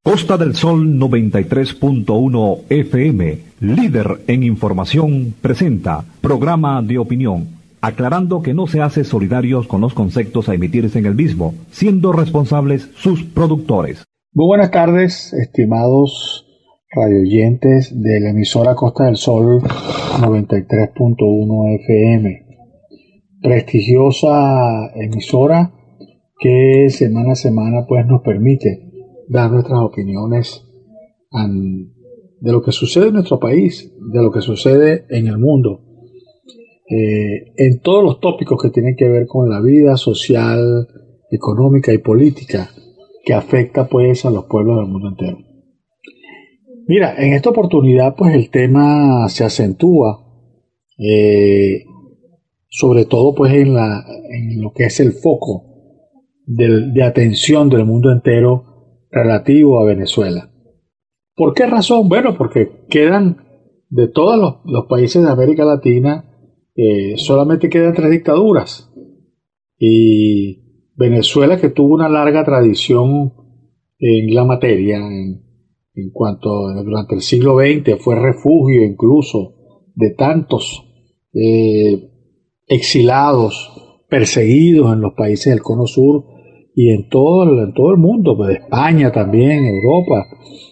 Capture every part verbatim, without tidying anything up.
Costa del Sol noventa y tres punto uno F M, líder en información, presenta programa de opinión, aclarando que no se hace solidarios con los conceptos a emitirse en el mismo, siendo responsables sus productores. Muy buenas tardes, estimados radioyentes de la emisora Costa del Sol noventa y tres punto uno F M, prestigiosa emisora que semana a semana pues nos permite dar nuestras opiniones de lo que sucede en nuestro país, de lo que sucede en el mundo, eh, en todos los tópicos que tienen que ver con la vida social, económica y política que afecta pues a los pueblos del mundo entero. Mira, en esta oportunidad pues el tema se acentúa, eh, sobre todo pues en, la, en lo que es el foco de, de atención del mundo entero relativo a Venezuela. ¿Por qué razón? Bueno, porque quedan de todos los, los países de América Latina, eh, solamente quedan tres dictaduras. Y Venezuela, que tuvo una larga tradición en la materia, en, en cuanto durante el siglo veinte fue refugio incluso de tantos eh, exilados, perseguidos en los países del Cono Sur, y en todo, en todo el mundo, pues España también, Europa.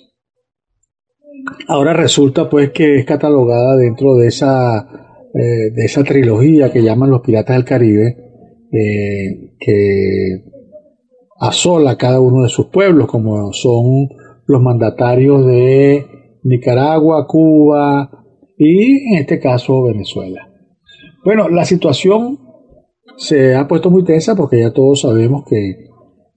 Ahora resulta pues que es catalogada dentro de esa, eh, de esa trilogía que llaman los Piratas del Caribe, eh, que asola cada uno de sus pueblos, como son los mandatarios de Nicaragua, Cuba y en este caso Venezuela. Bueno, la situación se ha puesto muy tensa porque ya todos sabemos que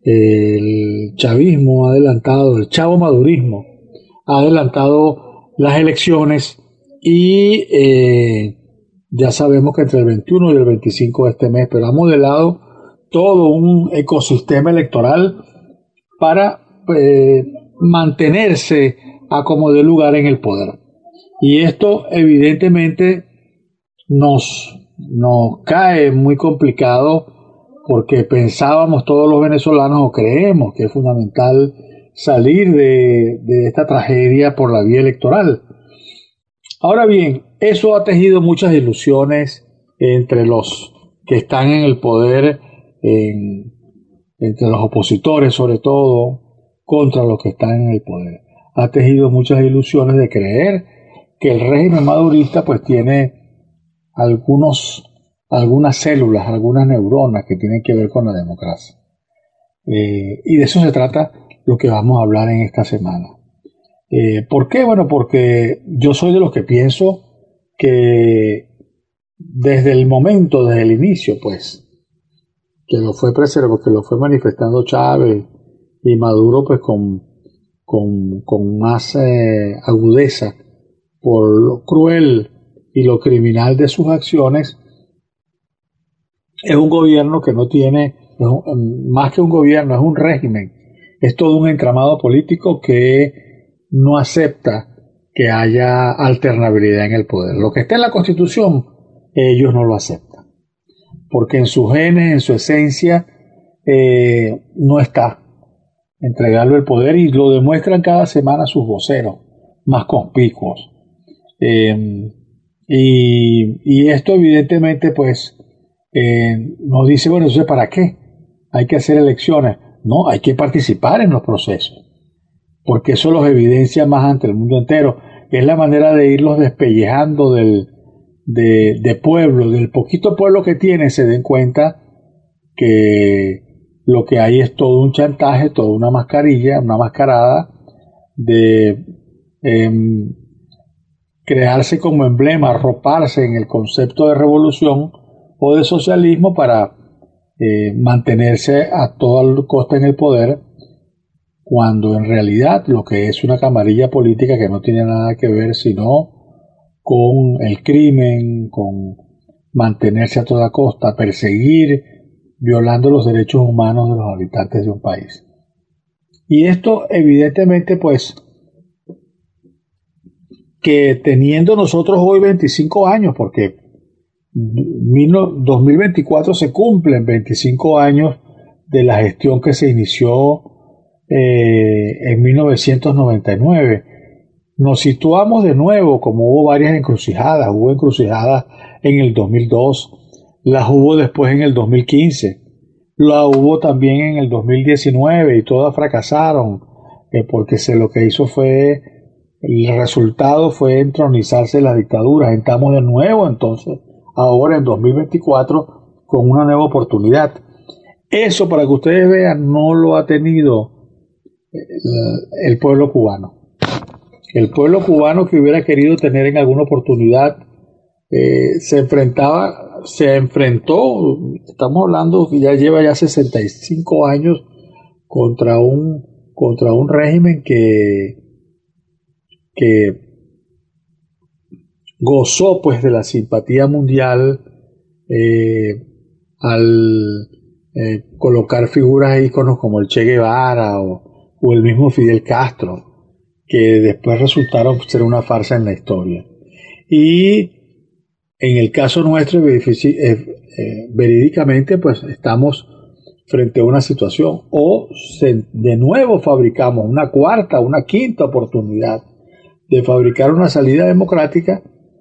el chavismo ha adelantado, el chavo madurismo ha adelantado las elecciones y eh, ya sabemos que entre el veintiuno y el veinticinco de este mes, pero ha modelado todo un ecosistema electoral para eh, mantenerse a como de lugar en el poder. Y esto evidentemente nos, nos cae muy complicado, porque pensábamos todos los venezolanos o creemos que es fundamental salir de, de esta tragedia por la vía electoral. Ahora bien, eso ha tejido muchas ilusiones entre los que están en el poder, en, entre los opositores sobre todo, contra los que están en el poder. Ha tejido muchas ilusiones de creer que el régimen madurista pues tiene algunos algunas células, algunas neuronas que tienen que ver con la democracia. Eh, y de eso se trata lo que vamos a hablar en esta semana. Eh, ¿Por qué? Bueno, porque yo soy de los que pienso que desde el momento, desde el inicio, pues, que lo fue preservado, que lo fue manifestando Chávez y Maduro, pues, con, con, con más eh, agudeza por lo cruel y lo criminal de sus acciones. Es un gobierno que no tiene, más que un gobierno, es un régimen, es todo un entramado político que no acepta que haya alternabilidad en el poder. Lo que está en la Constitución, ellos no lo aceptan, porque en sus genes, en su esencia, eh, no está entregarlo el poder, y lo demuestran cada semana sus voceros más conspicuos. Eh, y, y esto evidentemente pues Eh, nos dice, bueno, entonces ¿para qué? Hay que hacer elecciones. No, hay que participar en los procesos, porque eso los evidencia más ante el mundo entero. Es la manera de irlos despellejando del de, de pueblo, del poquito pueblo que tienen, se den cuenta que lo que hay es todo un chantaje, toda una mascarilla, una mascarada de eh, crearse como emblema, arroparse en el concepto de revolución o de socialismo para eh, mantenerse a toda costa en el poder, cuando en realidad lo que es una camarilla política que no tiene nada que ver sino con el crimen, con mantenerse a toda costa, perseguir, violando los derechos humanos de los habitantes de un país. Y esto evidentemente pues que teniendo nosotros hoy veinticinco años, porque dos mil veinticuatro se cumplen veinticinco años de la gestión que se inició eh, en mil novecientos noventa y nueve. Nos situamos de nuevo, como hubo varias encrucijadas, hubo encrucijadas en el dos mil dos, las hubo después en el dos mil quince, la hubo también en el dos mil diecinueve y todas fracasaron, eh, porque se, lo que hizo fue, el resultado fue entronizarse las dictaduras. Estamos de nuevo entonces, ahora en dos mil veinticuatro, con una nueva oportunidad. Eso, para que ustedes vean, no lo ha tenido el, el pueblo cubano. El pueblo cubano, que hubiera querido tener en alguna oportunidad, eh, se enfrentaba, se enfrentó, estamos hablando que ya lleva ya sesenta y cinco años contra un, contra un régimen que, que gozó pues de la simpatía mundial eh, al eh, colocar figuras íconos como el Che Guevara o, o el mismo Fidel Castro, que después resultaron ser una farsa en la historia. Y en el caso nuestro, eh, eh, verídicamente, pues estamos frente a una situación, o se, de nuevo fabricamos una cuarta, una quinta oportunidad de fabricar una salida democrática,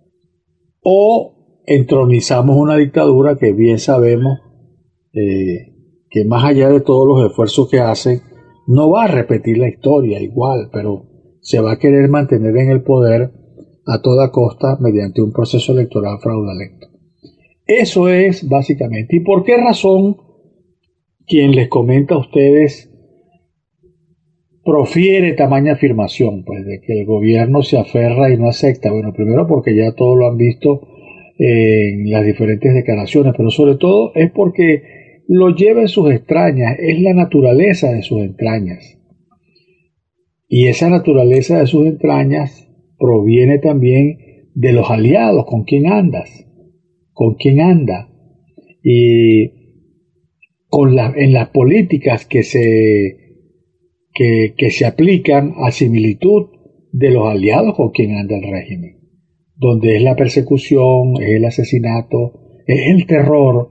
o entronizamos una dictadura que bien sabemos eh, que más allá de todos los esfuerzos que hacen, no va a repetir la historia igual, pero se va a querer mantener en el poder a toda costa mediante un proceso electoral fraudulento. Eso es básicamente. ¿Y por qué razón quien les comenta a ustedes profiere tamaña afirmación? Pues de que el gobierno se aferra y no acepta. Bueno, primero porque ya todos lo han visto en las diferentes declaraciones, pero sobre todo es porque lo lleva en sus entrañas, es la naturaleza de sus entrañas. Y esa naturaleza de sus entrañas proviene también de los aliados, con quién andas, con quién anda, y con la, en las políticas que se, que, que se aplican a similitud de los aliados con quien anda el régimen, donde es la persecución, es el asesinato, es el terror,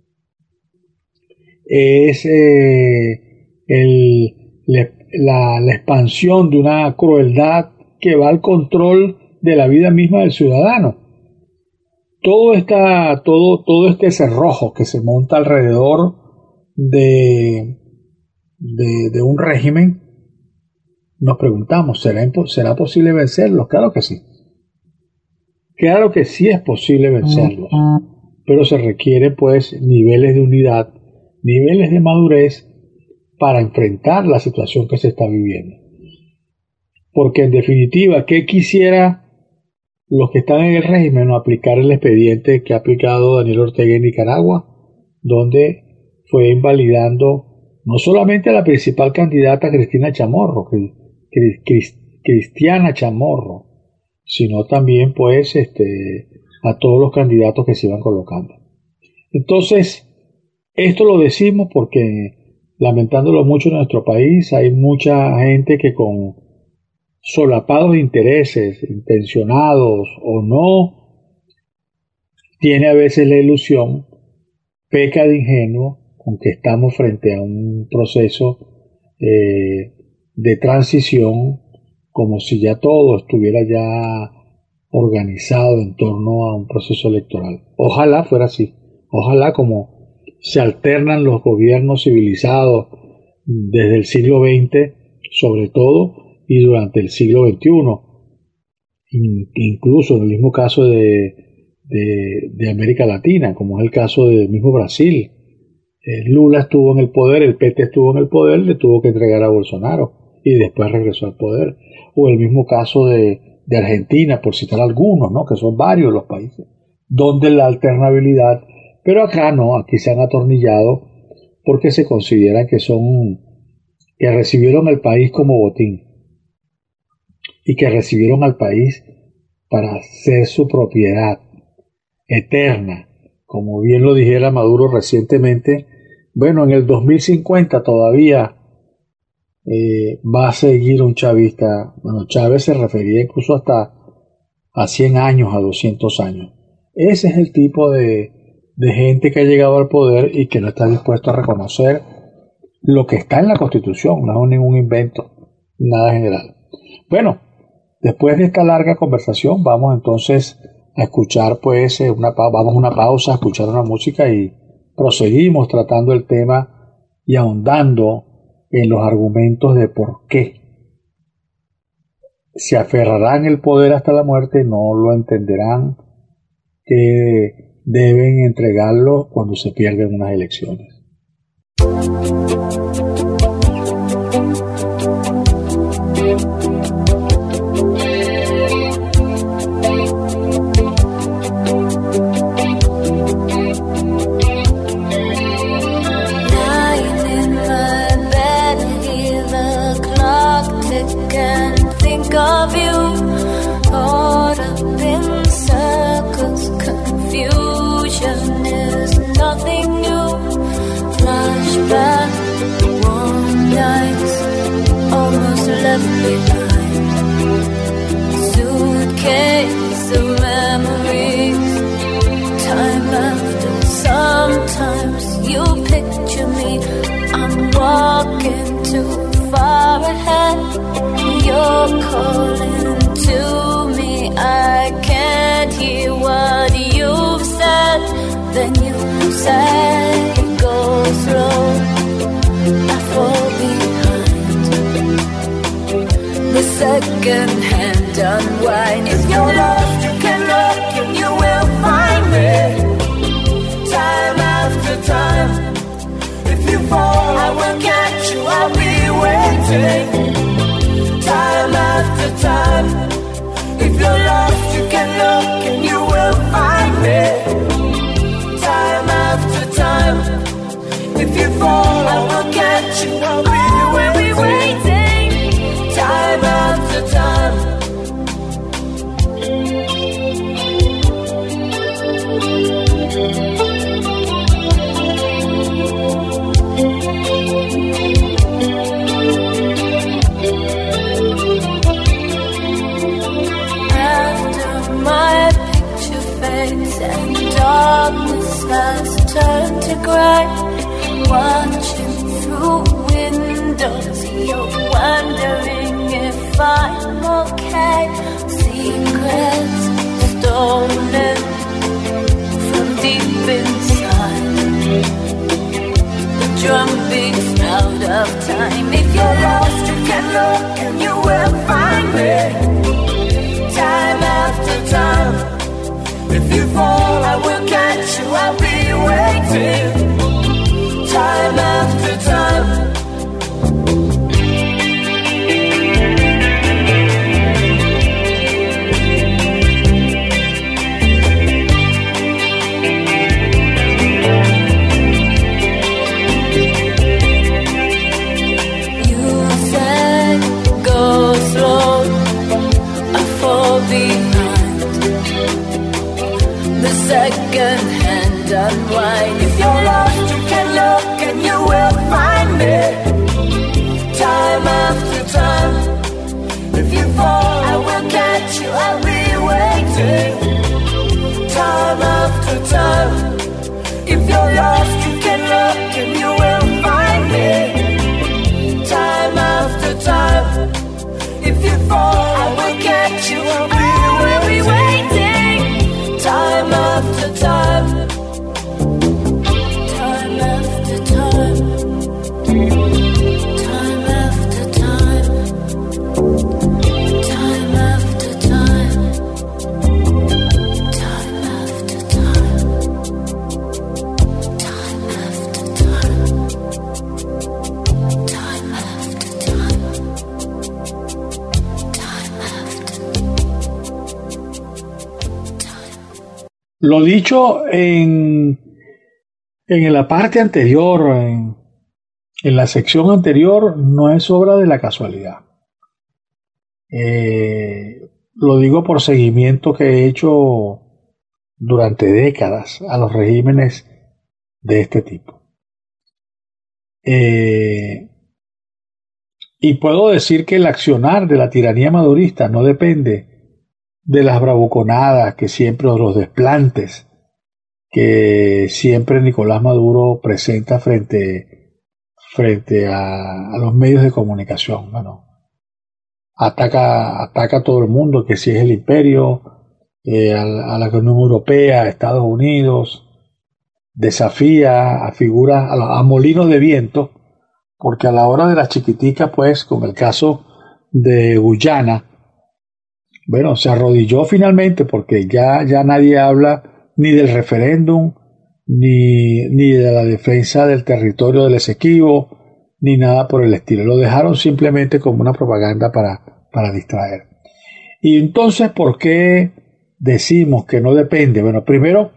es eh, el, la, la expansión de una crueldad que va al control de la vida misma del ciudadano. Todo, esta, todo, todo este cerrojo que se monta alrededor de, de, de un régimen, nos preguntamos, ¿será, ¿será posible vencerlos? Claro que sí. Claro que sí es posible vencerlos, pero se requiere pues niveles de unidad, niveles de madurez para enfrentar la situación que se está viviendo. Porque en definitiva, ¿qué quisiera los que están en el régimen? Aplicar el expediente que ha aplicado Daniel Ortega en Nicaragua, donde fue invalidando no solamente a la principal candidata Cristina Chamorro, Cristiana Chamorro, sino también pues este, a todos los candidatos que se iban colocando. Entonces, esto lo decimos porque, lamentándolo mucho en nuestro país, hay mucha gente que con solapados intereses, intencionados o no, tiene a veces la ilusión, peca de ingenuo, con que estamos frente a un proceso eh, de transición, como si ya todo estuviera ya organizado en torno a un proceso electoral. Ojalá fuera así. Ojalá, como se alternan los gobiernos civilizados desde el siglo veinte, sobre todo, y durante el siglo veintiuno, incluso en el mismo caso de, de, de América Latina, como es el caso del mismo Brasil. Lula estuvo en el poder, el P T estuvo en el poder, le tuvo que entregar a Bolsonaro y después regresó al poder. O el mismo caso de, de Argentina, por citar algunos, ¿no? Que son varios los países, donde la alternabilidad, pero acá no, aquí se han atornillado porque se consideran que son, que recibieron el país como botín y que recibieron al país para ser su propiedad eterna. Como bien lo dijera Maduro recientemente, bueno, en el dos mil cincuenta todavía Eh, va a seguir un chavista. Bueno, Chávez se refería incluso hasta a cien años, a doscientos años. Ese es el tipo de, de gente que ha llegado al poder y que no está dispuesto a reconocer lo que está en la Constitución, no es ningún invento, nada general. Bueno, después de esta larga conversación, vamos entonces a escuchar, pues, una, vamos a una pausa, a escuchar una música y proseguimos tratando el tema y ahondando en los argumentos de por qué se aferrarán el poder hasta la muerte, no lo entenderán, que deben entregarlo cuando se pierden unas elecciones. Of you, caught up in circles, confusion is nothing new. Flashback, warm nights, almost left behind. Suitcase of memories, time after. Sometimes you picture me, I'm walking too far ahead. You're calling to me, I can't hear what you've said. Then you say, go slow, I fall behind. The second hand unwind. If you're lost, you can look and you will find me. Time after time. If you fall, I will catch you, I'll be waiting. Time after time. If you're lost, you can look and you will find me. Time after time. If you fall, I will catch you, I'll be waiting. Time after time. And darkness has turned to grey. Watching through windows, you're wondering if I'm okay. Secrets stolen from deep inside. The drum beats out of time. If you're lost, you can look and you will find me. Time after time. If you fall, I will catch you, I'll be waiting. Time after time. You said, go slow, I fall behind. The second hand unwind. If you're lost, you can look and you will find me. Time after time. If you fall, I will catch you, I'll be waiting. Time after time. If you're lost, you can look and you will find me. Time after time. If you fall, I will catch you, I'll be waiting. Time after time. Time after time. Time after time. Time after time. Time after time. Time after time. Time after time. Time after time. Lo dicho en, en la parte anterior, en, en la sección anterior, no es obra de la casualidad. Eh, lo digo por seguimiento que he hecho durante décadas a los regímenes de este tipo. Eh, y puedo decir que el accionar de la tiranía madurista no depende de las bravuconadas que siempre, o los desplantes que siempre Nicolás Maduro presenta frente, frente a, a los medios de comunicación. Bueno, ataca, ataca a todo el mundo, que si es el imperio, eh, a, a la Unión Europea, a Estados Unidos, desafía a figuras, a, a molinos de viento, porque a la hora de las chiquiticas, pues, como el caso de Guyana, bueno, se arrodilló finalmente porque ya, ya nadie habla ni del referéndum, ni, ni de la defensa del territorio del Esequibo, ni nada por el estilo. Lo dejaron simplemente como una propaganda para, para distraer. Y entonces, ¿por qué decimos que no depende? Bueno, primero,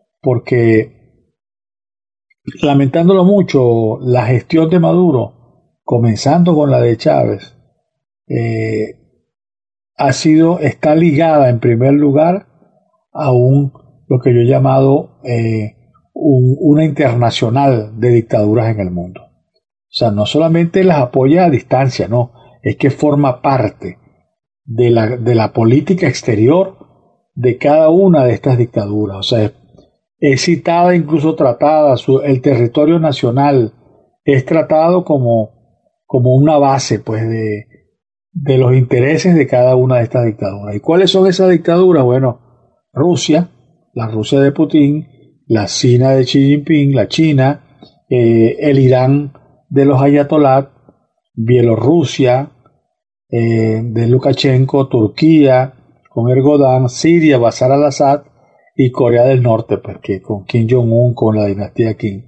porque lamentándolo mucho, la gestión de Maduro, comenzando con la de Chávez, eh, ha sido, está ligada en primer lugar a un, lo que yo he llamado eh, un, una internacional de dictaduras en el mundo. O sea, no solamente las apoya a distancia, no, es que forma parte de la, de la política exterior de cada una de estas dictaduras. O sea, es, es citada, incluso tratada, su, el territorio nacional es tratado como, como una base, pues, de de los intereses de cada una de estas dictaduras. ¿Y cuáles son esas dictaduras? Bueno, Rusia, la Rusia de Putin, la China de Xi Jinping, la China, eh, el Irán de los ayatolás, Bielorrusia, eh, de Lukashenko, Turquía, con Erdogan, Siria, Bashar al-Assad, y Corea del Norte, pues, que con Kim Jong-un, con la dinastía Kim.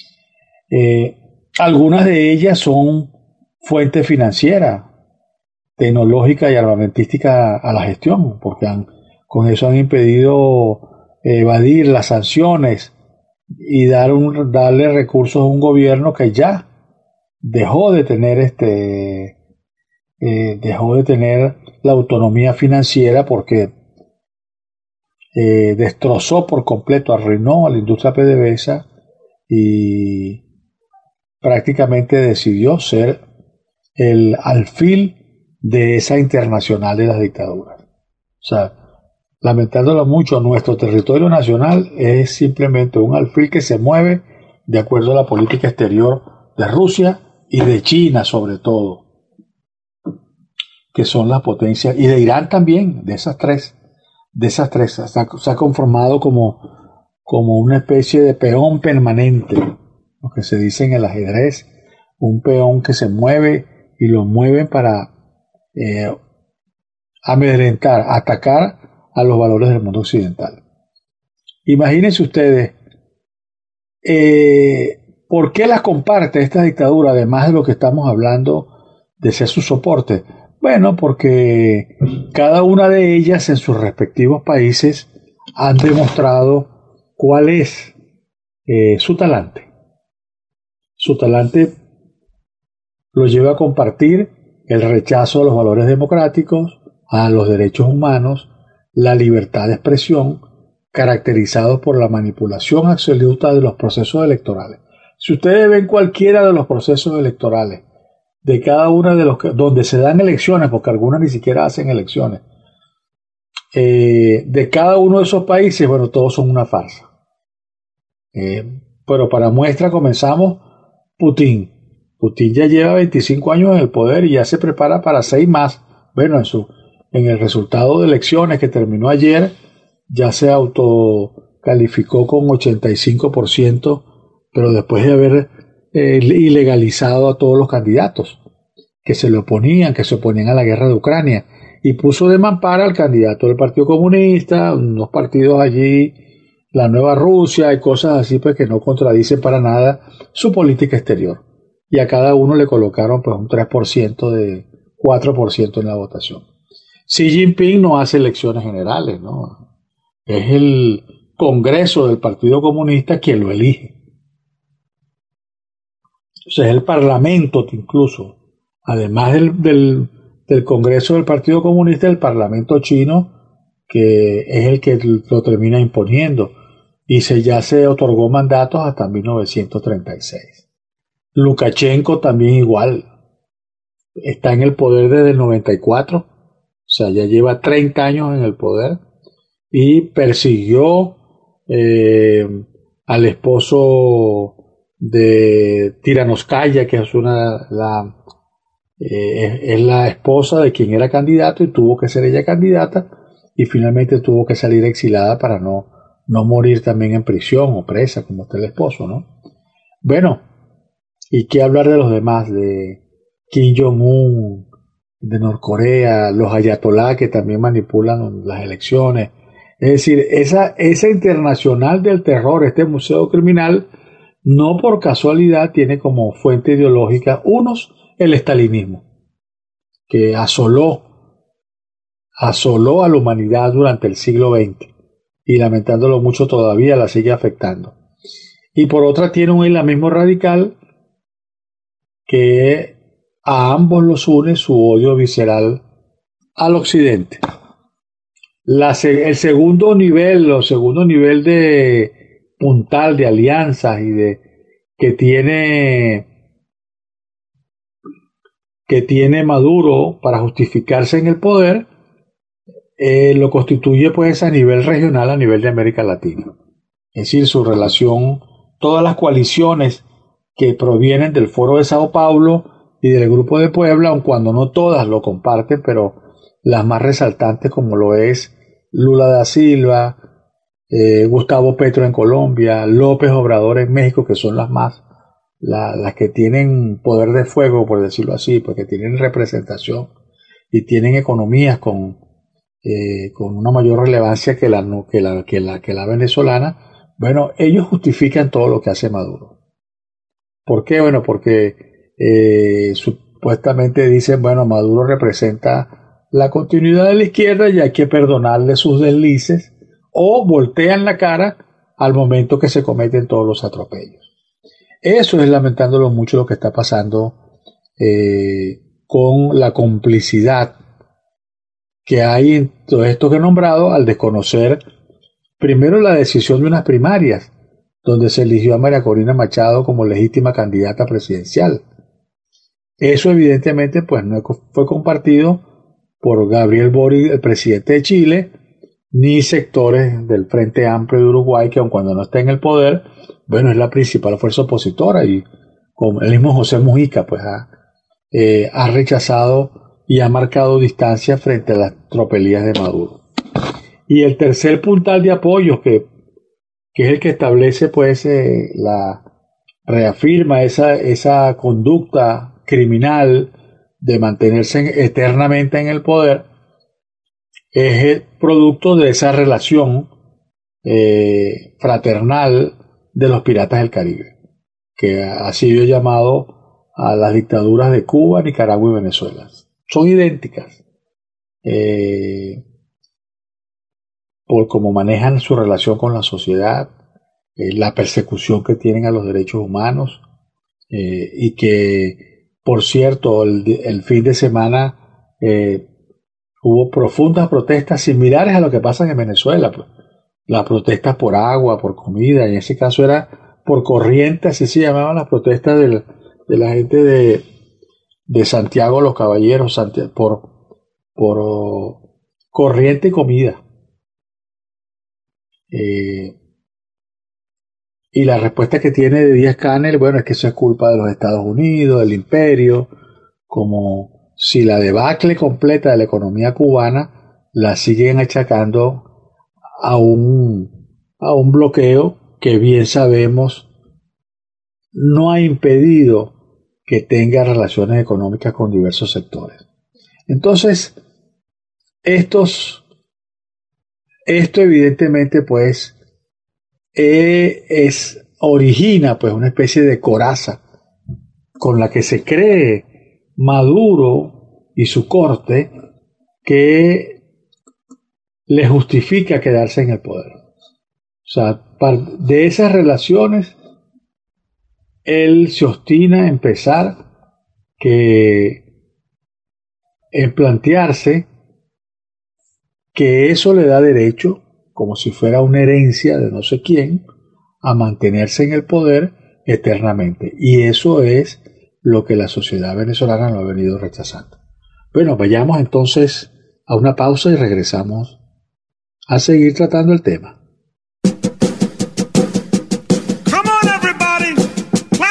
Eh, algunas de ellas son fuentes financieras, tecnológica y armamentística a la gestión, porque han, con eso han impedido evadir las sanciones y dar un, darle recursos a un gobierno que ya dejó de tener este eh, dejó de tener la autonomía financiera porque eh, destrozó por completo, arruinó a la industria P D V S A y prácticamente decidió ser el alfil de esa internacional de las dictaduras. O sea, lamentándolo mucho, nuestro territorio nacional es simplemente un alfil que se mueve de acuerdo a la política exterior de Rusia y de China sobre todo, que son las potencias, y de Irán también, de esas tres, de esas tres, se ha, se ha conformado como, como una especie de peón permanente, lo que se dice en el ajedrez, un peón que se mueve y lo mueven para Eh, amedrentar, atacar a los valores del mundo occidental. Imagínense ustedes, eh, ¿por qué las comparte esta dictadura, además de lo que estamos hablando de ser su soporte? Bueno, porque cada una de ellas en sus respectivos países han demostrado cuál es eh, su talante. Su talante lo lleva a compartir el rechazo a los valores democráticos, a los derechos humanos, la libertad de expresión, caracterizados por la manipulación absoluta de los procesos electorales. Si ustedes ven cualquiera de los procesos electorales, de cada uno de los que, donde se dan elecciones, porque algunas ni siquiera hacen elecciones, eh, de cada uno de esos países, bueno, todos son una farsa. Eh, pero para muestra comenzamos Putin. Putin ya lleva veinticinco años en el poder y ya se prepara para seis más. Bueno, en, su, en el resultado de elecciones que terminó ayer, ya se autocalificó con ochenta y cinco por ciento, pero después de haber eh, ilegalizado a todos los candidatos que se le oponían, que se oponían a la guerra de Ucrania, y puso de mampara al candidato del Partido Comunista, unos partidos allí, la Nueva Rusia y cosas así, pues que no contradicen para nada su política exterior. Y a cada uno le colocaron pues un tres por ciento de cuatro por ciento en la votación. Xi Jinping no hace elecciones generales, ¿no? Es el Congreso del Partido Comunista quien lo elige. O sea, es el Parlamento incluso, además del, del, del Congreso del Partido Comunista, el Parlamento chino, que es el que lo termina imponiendo. Y se, ya se otorgó mandatos hasta mil novecientos treinta y seis. Lukashenko también igual, está en el poder desde el noventa y cuatro, o sea, ya lleva treinta años en el poder y persiguió eh, al esposo de Tiranoskaya, que es una la eh, es, es la esposa de quien era candidato y tuvo que ser ella candidata y finalmente tuvo que salir exilada para no, no morir también en prisión o presa como está el esposo, ¿no? Bueno, y qué hablar de los demás, de Kim Jong-un, de Norcorea, los ayatolá que también manipulan las elecciones. Es decir, esa, esa internacional del terror, este museo criminal, no por casualidad tiene como fuente ideológica, unos, el estalinismo, que asoló, asoló a la humanidad durante el siglo veinte y lamentándolo mucho todavía la sigue afectando. Y por otra tiene un islamismo radical que a ambos los une su odio visceral al occidente. La, el segundo nivel, o segundo nivel de puntal de alianzas y de que tiene que tiene Maduro para justificarse en el poder, eh, lo constituye pues a nivel regional, a nivel de América Latina. Es decir, su relación, todas las coaliciones que provienen del Foro de Sao Paulo y del Grupo de Puebla, aun cuando no todas lo comparten, pero las más resaltantes como lo es Lula da Silva, eh, Gustavo Petro en Colombia, López Obrador en México, que son las más, la, las que tienen poder de fuego, por decirlo así, porque tienen representación y tienen economías con, eh, con una mayor relevancia que la, que, la, que, la, que la venezolana. Bueno, ellos justifican todo lo que hace Maduro. ¿Por qué? Bueno, porque eh, supuestamente dicen, bueno, Maduro representa la continuidad de la izquierda y hay que perdonarle sus deslices, o voltean la cara al momento que se cometen todos los atropellos. Eso es, lamentándolo mucho, lo que está pasando eh, con la complicidad que hay en todo esto que he nombrado, al desconocer primero la decisión de unas primarias donde se eligió a María Corina Machado como legítima candidata presidencial. Eso evidentemente pues no fue compartido por Gabriel Boric, el presidente de Chile, ni sectores del Frente Amplio de Uruguay, que aun cuando no está en el poder, bueno, es la principal fuerza opositora, y como el mismo José Mujica pues ha, eh, ha rechazado y ha marcado distancia frente a las tropelías de Maduro. Y el tercer puntal de apoyo, que, que es el que establece pues eh, la reafirma esa, esa conducta criminal de mantenerse eternamente en el poder, es el producto de esa relación eh, fraternal de los piratas del Caribe, que ha sido llamado a las dictaduras de Cuba, Nicaragua y Venezuela. Son idénticas eh, por cómo manejan su relación con la sociedad, eh, la persecución que tienen a los derechos humanos, eh, y que, por cierto, el, el fin de semana eh, hubo profundas protestas similares a lo que pasa en Venezuela. Pues. Las protestas por agua, por comida, en ese caso era por corriente, así se llamaban las protestas del, de la gente de, de Santiago los Caballeros, Santiago, por, por oh, corriente y comida. Eh, y la respuesta que tiene de Díaz-Canel, bueno, es que eso es culpa de los Estados Unidos, del imperio, como si la debacle completa de la economía cubana la siguen achacando a un, a un bloqueo que bien sabemos no ha impedido que tenga relaciones económicas con diversos sectores. Entonces, estos, esto evidentemente pues eh, es, origina pues una especie de coraza con la que se cree Maduro y su corte, que le justifica quedarse en el poder. O sea, de esas relaciones él se obstina en pensar que en plantearse que eso le da derecho, como si fuera una herencia de no sé quién, a mantenerse en el poder eternamente. Y eso es lo que la sociedad venezolana lo ha venido rechazando. Bueno, vayamos entonces a una pausa y regresamos a seguir tratando el tema. Come on, everybody.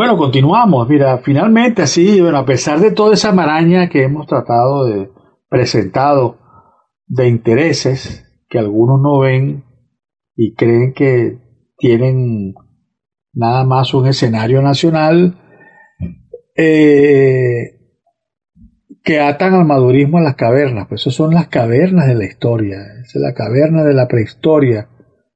bueno, continuamos. Mira, finalmente así, bueno, a pesar de toda esa maraña que hemos tratado de presentado de intereses que algunos no ven y creen que tienen nada más un escenario nacional, eh, que atan al madurismo a las cavernas, pues eso son las cavernas de la historia, es la caverna de la prehistoria.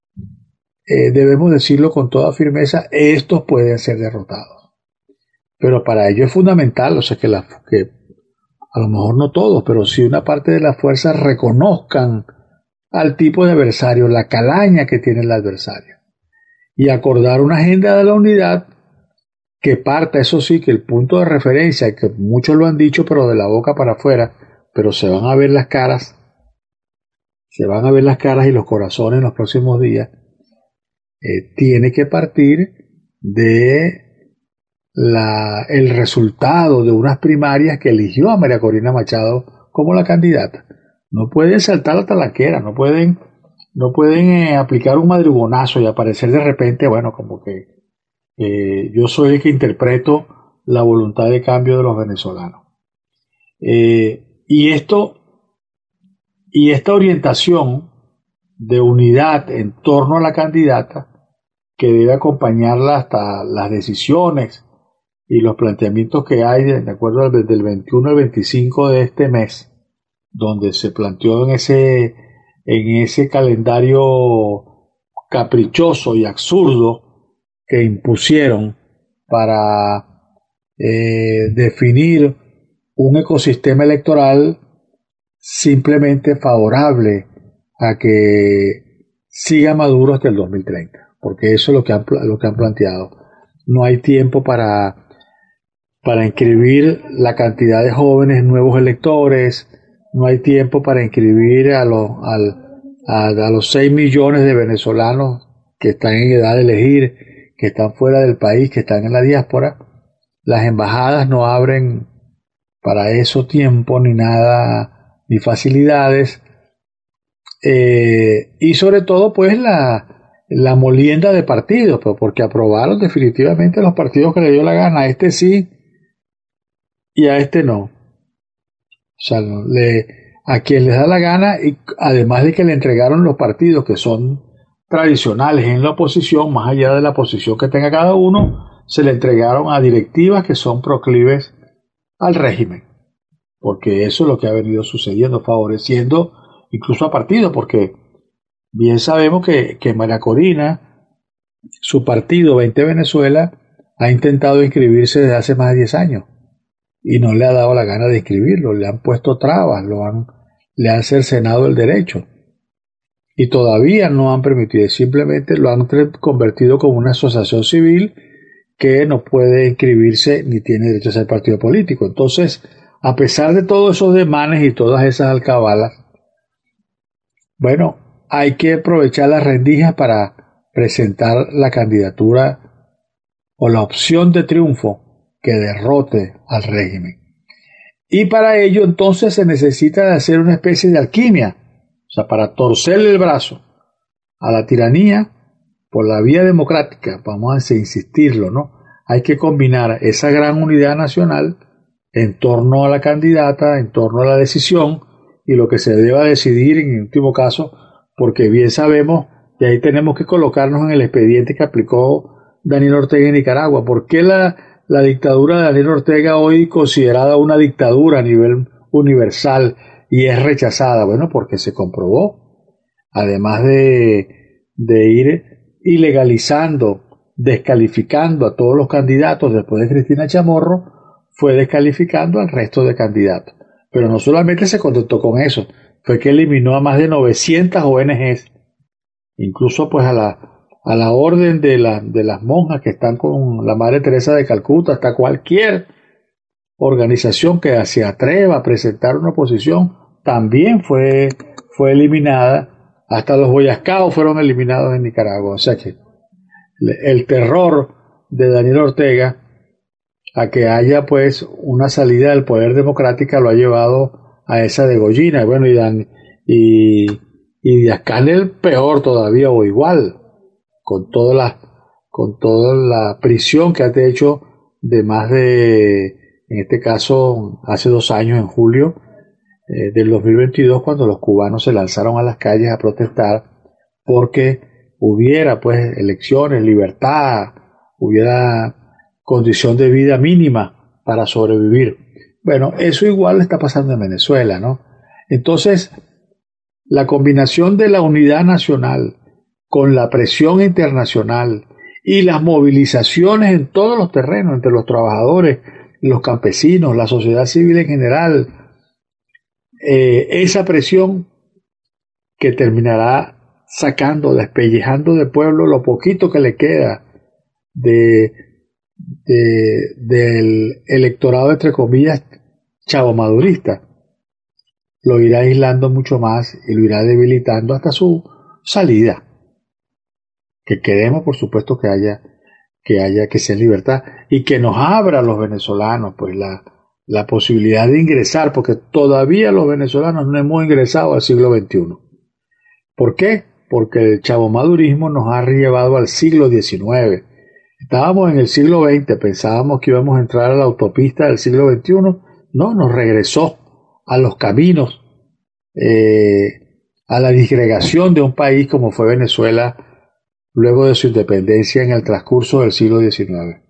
Eh, debemos decirlo con toda firmeza, estos pueden ser derrotados. Pero para ello es fundamental, o sea, que, la, que a lo mejor no todos, pero sí una parte de las fuerzas reconozcan al tipo de adversario, la calaña que tiene el adversario, y acordar una agenda de la unidad que parta, eso sí, que el punto de referencia, que muchos lo han dicho, pero de la boca para afuera, pero se van a ver las caras, se van a ver las caras y los corazones en los próximos días, eh, tiene que partir de la, el resultado de unas primarias que eligió a María Corina Machado como la candidata. No pueden saltar la talanquera, no pueden, no pueden eh, aplicar un madrigonazo y aparecer de repente, bueno, como que eh, yo soy el que interpreto la voluntad de cambio de los venezolanos. Eh, y esto, y esta orientación de unidad en torno a la candidata, que debe acompañarla hasta las decisiones y los planteamientos que hay de, de acuerdo al, del veintiuno al veinticinco de este mes, donde se planteó en ese, en ese calendario caprichoso y absurdo que impusieron para eh, definir un ecosistema electoral simplemente favorable a que siga Maduro hasta el dos mil treinta, porque eso es lo que han, lo que han planteado. No hay tiempo para, para inscribir la cantidad de jóvenes nuevos electores, no hay tiempo para inscribir a los, al, a, a los seis millones de venezolanos que están en edad de elegir, que están fuera del país, que están en la diáspora. Las embajadas no abren para eso tiempo, ni nada, ni facilidades. Eh, y sobre todo, pues, la, la molienda de partidos, pues, porque aprobaron definitivamente los partidos que le dio la gana. A este sí y a este no. O sea, le, a quien les da la gana, y además de que le entregaron los partidos que son tradicionales en la oposición, más allá de la posición que tenga cada uno, se le entregaron a directivas que son proclives al régimen, porque eso es lo que ha venido sucediendo, favoreciendo incluso a partidos, porque bien sabemos que, que María Corina, su partido veinte Venezuela, ha intentado inscribirse desde hace más de diez años y no le ha dado la gana de inscribirlo, le han puesto trabas, lo han, le han cercenado el derecho y todavía no han permitido, simplemente lo han convertido como una asociación civil que no puede inscribirse ni tiene derecho a ser partido político. Entonces, a pesar de todos esos demanes y todas esas alcabalas, bueno, hay que aprovechar las rendijas para presentar la candidatura o la opción de triunfo que derrote al régimen. Y para ello entonces se necesita de hacer una especie de alquimia, o sea, para torcerle el brazo a la tiranía por la vía democrática, vamos a insistirlo, ¿no? Hay que combinar esa gran unidad nacional en torno a la candidata, en torno a la decisión y lo que se deba decidir en último caso, porque bien sabemos, y ahí tenemos que colocarnos en el expediente que aplicó Daniel Ortega en Nicaragua. ¿Por qué la, la dictadura de Daniel Ortega hoy considerada una dictadura a nivel universal y es rechazada? Bueno, porque se comprobó, además de, de ir ilegalizando, descalificando a todos los candidatos después de Cristina Chamorro, fue descalificando al resto de candidatos. Pero no solamente se contentó con eso, fue que eliminó a más de novecientas O N Ges, incluso pues a la, a la orden de, la, de las monjas que están con la Madre Teresa de Calcuta, hasta cualquier organización que se atreva a presentar una oposición, también fue, fue eliminada, hasta los Boy Scouts fueron eliminados en Nicaragua. O sea que el terror de Daniel Ortega a que haya pues una salida del poder democrática lo ha llevado a esa degollina. Bueno, y, Dan, y, y Díaz-Canel peor todavía o igual, con toda la, con toda la prisión que ha hecho de más de, en este caso, hace dos años, en julio eh, del dos mil veintidós, cuando los cubanos se lanzaron a las calles a protestar porque hubiera pues elecciones, libertad, hubiera condición de vida mínima para sobrevivir. Bueno, eso igual está pasando en Venezuela, ¿no? Entonces, la combinación de la unidad nacional con la presión internacional y las movilizaciones en todos los terrenos, entre los trabajadores, los campesinos, la sociedad civil en general, eh, esa presión que terminará sacando, despellejando del pueblo lo poquito que le queda de, de, del electorado, entre comillas, chavomadurista, lo irá aislando mucho más y lo irá debilitando hasta su salida. Que queremos, por supuesto, que haya que haya que sea en libertad y que nos abra a los venezolanos pues la, la posibilidad de ingresar, porque todavía los venezolanos no hemos ingresado al siglo veintiuno. ¿Por qué? Porque el chavomadurismo nos ha llevado al siglo diecinueve. Estábamos en el siglo veinte, pensábamos que íbamos a entrar a la autopista del siglo veintiuno. No, nos regresó a los caminos, eh, a la disgregación de un país como fue Venezuela luego de su independencia en el transcurso del siglo diecinueve.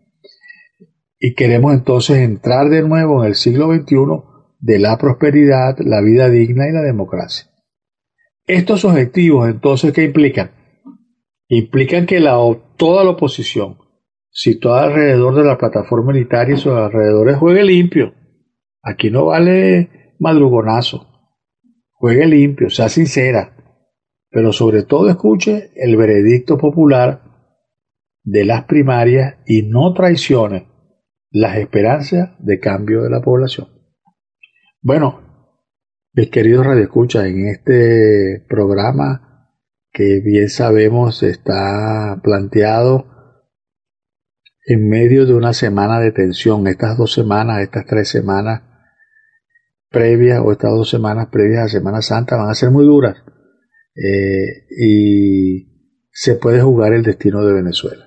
Y queremos entonces entrar de nuevo en el siglo veintiuno de la prosperidad, la vida digna y la democracia. Estos objetivos entonces, ¿qué implican? Implican que la, toda la oposición, situada alrededor de la plataforma unitaria y sus alrededores, juegue limpio. Aquí no vale madrugonazo. Juegue limpio, sea sincera, pero sobre todo escuche el veredicto popular de las primarias y no traicione las esperanzas de cambio de la población. Bueno, mis queridos radioescuchas, en este programa que bien sabemos está planteado en medio de una semana de tensión, estas dos semanas, estas tres semanas previas o estas dos semanas previas a Semana Santa van a ser muy duras. Eh, y se puede jugar el destino de Venezuela.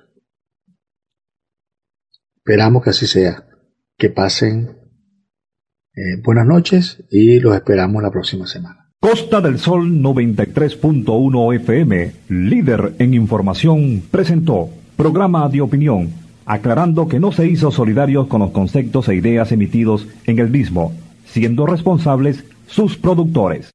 Esperamos que así sea, que pasen eh, buenas noches y los esperamos la próxima semana. Costa del Sol noventa y tres punto uno F M, líder en información, presentó programa de opinión, aclarando que no se hizo solidarios con los conceptos e ideas emitidos en el mismo, siendo responsables sus productores.